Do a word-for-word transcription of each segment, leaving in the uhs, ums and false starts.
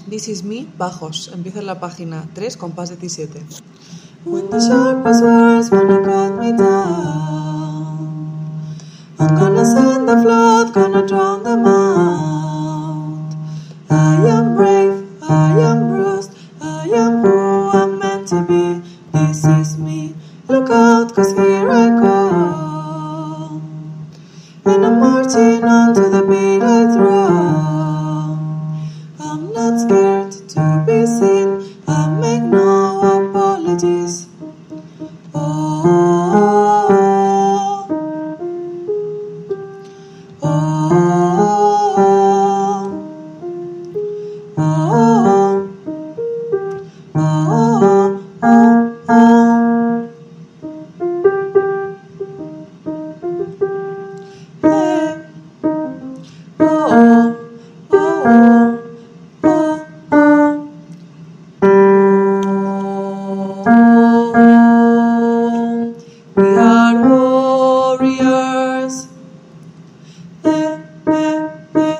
This is me, bajos. Empieza en la página tres, compás diecisiete. When the sharpest words wanna cut me down, I'm gonna send the flood, gonna drown them out. I am brave, I am bruised, I am who I'm meant to be. This is me, look out, cause here I go. And I'm marching on to the beat I drum. I'm not scared to be seen, I make no apologies. Oh, oh, oh, oh, oh, oh, oh. Hey. Oh, oh, oh, oh, oh. We are warriors. Eh, eh, eh.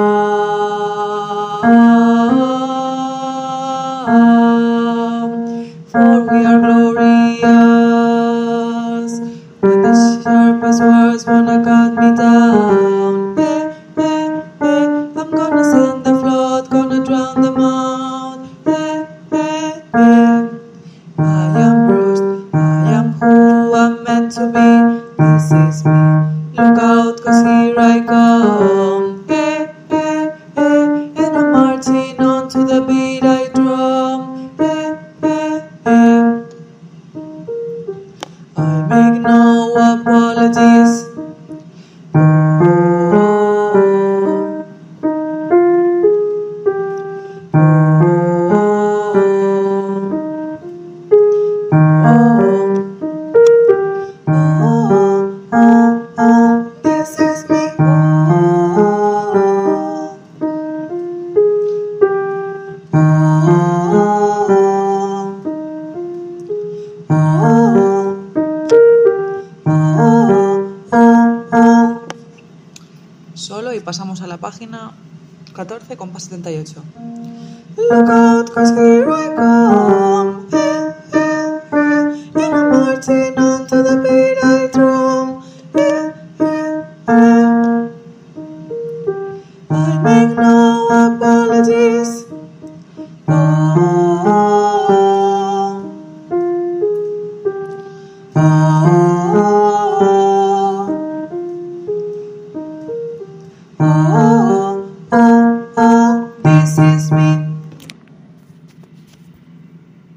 Ah, for we are glorious. When the sharpest words wanna cut me down, eh, eh, eh. I'm gonna send the flood, gonna drown them out. Eh, eh, eh. I am bruised, I am who I'm meant to be. This is me, look out, cause here I come. Eh, eh, eh. And I'm marching on to the beat I drum. Eh, eh, eh. I make no apologies. Oh, oh, oh, oh, this is me. Oh, oh, oh, oh, oh. Solo y pasamos a la página catorce, compás setenta y ocho. Look out, cause here I come. Eh, eh, eh. And I'm marching on to the beat I drum. Eh, eh, eh. I make no apologies. Oh, oh, oh, oh, oh, this is me.